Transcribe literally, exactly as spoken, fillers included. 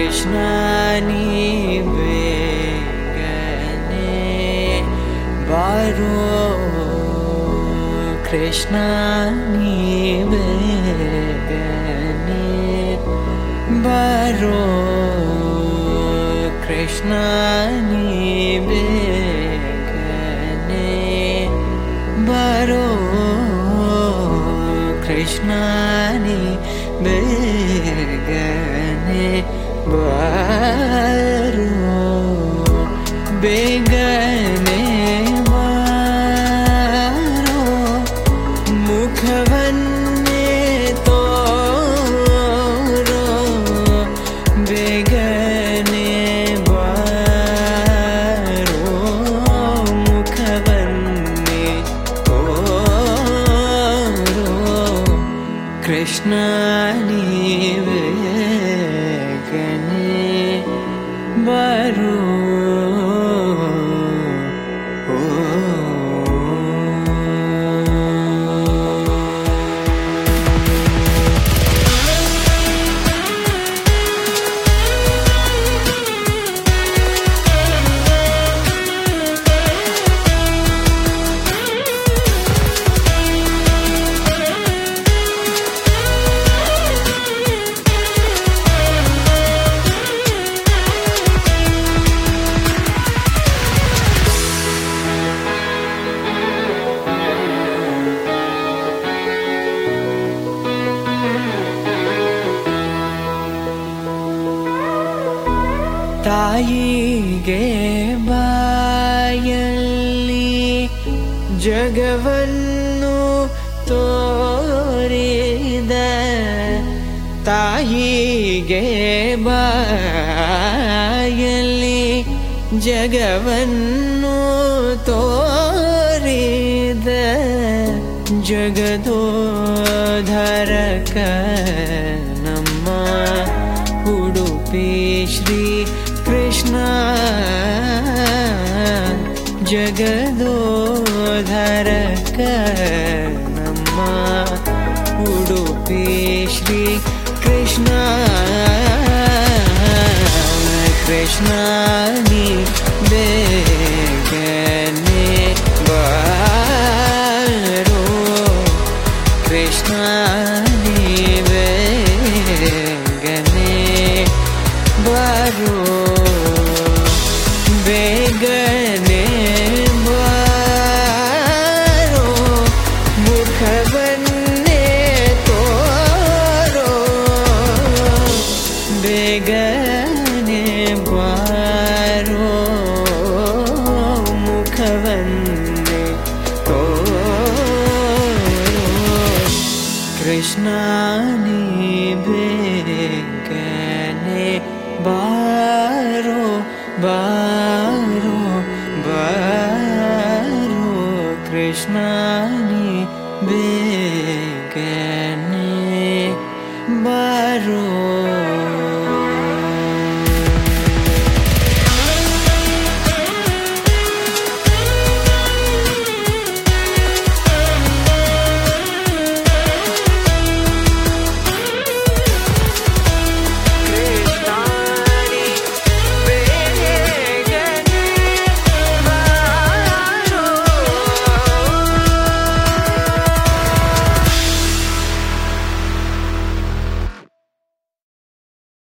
कृष्णानी बेगने बारो कृष्णानी बेगने बारो कृष्णानी बेगने बारो कृष्णानी बेगने बारो बेगने बारो मुखवन्ने तोरो बेगने बारो मुखवन्ने तोरो कृष्णानी बेगने बारो ತಾಯಿಗೆ ಬಾಯಲ್ಲಿ ಜಗವನ್ನು ತೋರಿದ ತಾಯಿಗೆ ಬಾಯಲ್ಲಿ ಜಗವನ್ನು ತೋರಿದ ಜಗದೋದ್ಧಾರಕ ನಮ್ಮ ಉಡುಪಿ ಶ್ರೀ कृष्ण जगदोद्धारक ನಮ್ಮ ಉಡುಪಿ ಶ್ರೀ ಕೃಷ್ಣ ಕೃಷ್ಣಾನಿ ಬೇಗನೆ ಬಾರೋ ಕೃಷ್ಣಾನಿ ಬೇಗನೆ ಬಾರೋ ಬೇಗನೆ ಬಾರೋ ಮುಖವನ್ನೇ ತೋರೋ ಬೇಗನೆ ಬಾರೋ ಮುಖವನ್ನೇ ತೋರೋ ಕೃಷ್ಣಾನಿ ಬೇಗನೆ ಬಾರೋ ಬಾರೋ ಬಾರೋ ಕೃಷ್ಣಾನಿ ಬೇಗನೆ ಬಾರೋ